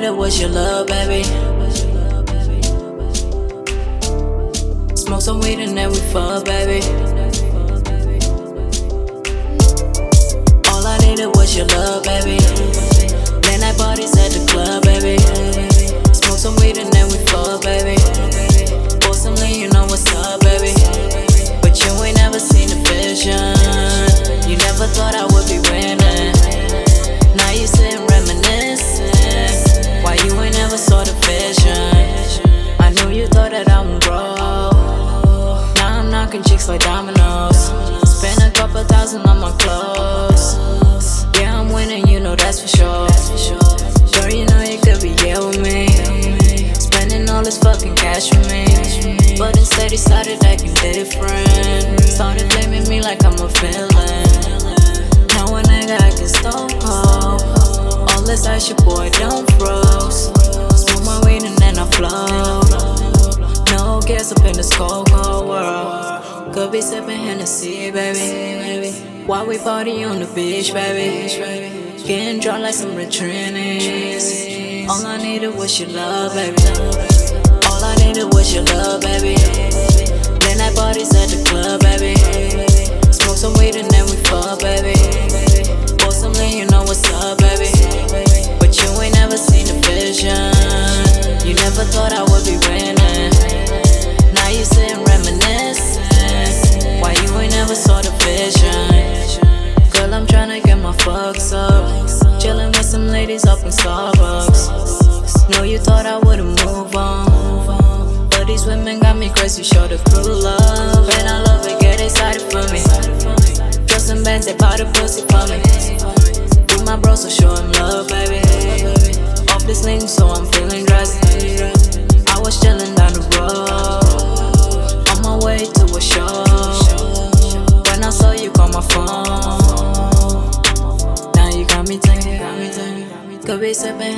needed was your love, baby. Smoke some weed and then we fuck, baby. All I needed was your love, baby. Late night parties at the club, baby. Smoke some weed and then we fuck, baby. Pour some lean, you know what's up, baby. But you ain't never seen the vision. You never thought I would be winning. Now you sitting reminiscing. Why you ain't never saw the vision? I knew you thought that I would grow. Now I'm knocking chicks like dominoes. Spend a couple thousand on my clothes. Yeah, I'm winning, you know that's for sure. Sure, you know you could be here with me. Spending all this fucking cash for me. But instead he started acting different. Started blaming me like I'm a villain. Now a nigga acting stone cold. All this ice, your boy don't froze. Smoke my weed and then I flow. No gas up in this cold, cold world. Could be sipping Hennessy, baby. While we party on the beach, baby. Getting drunk like some rich Trinis. All I needed was your love, baby. All I needed was your love, baby. Late night parties at the club, baby. Smoke some weed and then we fuck, baby. Pour some lean, you know what's up, baby. But you ain't never seen the vision. You never thought I would be winning. Now you sitting reminiscing. Why you ain't never saw the vision? Girl, I'm tryna get my fucks up. Chillin' with some ladies up in Starbucks. Know you thought I would've moved on, but these women got me crazy, show the crew love. And I love it, get excited for me. Trust some bands, they buy the pussy for me. With my bros, so show him love, baby. Off this link, so I'm feeling dressy. I was chillin' down the road, on my way to a show. When I saw you call my phone, now you got me thinking. Could be sipping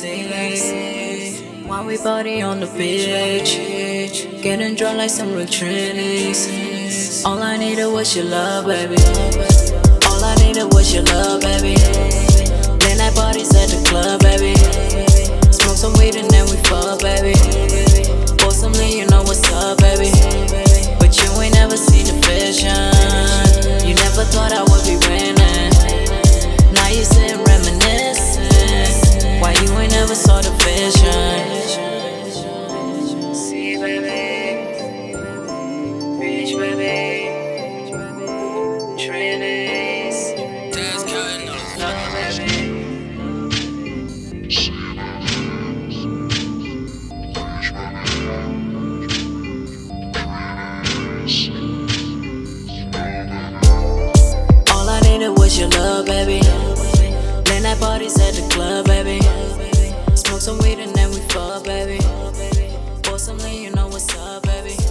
Hennessy while we party on the beach. Getting drunk like some rich Trinis. All I needed was your love, baby. All I needed was your love, baby. Late night parties at the club, baby. Smoke some weed and then we fuck, baby. Pour some lean, you know what's up, baby. But you ain't never seen the vision. You never thought I would be winning. Now you sitting reminiscing. Why you ain't never saw the vision? See, baby, reach, baby, Trinis, love, baby. All I needed was your love, baby. Late night parties at the club, baby. Smoke some weed and then we fuck, baby. Pour some lean, you know what's up, baby.